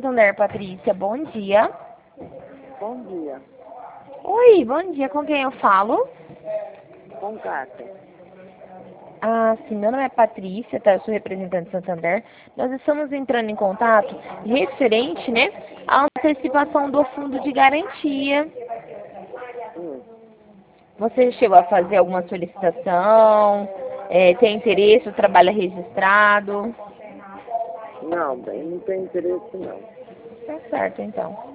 Santander, Patrícia. Bom dia. Bom dia. Oi, bom dia. Com quem eu falo? Com Cátia. Ah, sim, meu nome é Patrícia, tá? Eu sou representante de Santander. Nós estamos entrando em contato referente, né, à antecipação do fundo de garantia. Você chegou a fazer alguma solicitação? Tem interesse? O trabalho é registrado? Não, bem, não tem interesse não. Tá certo, então.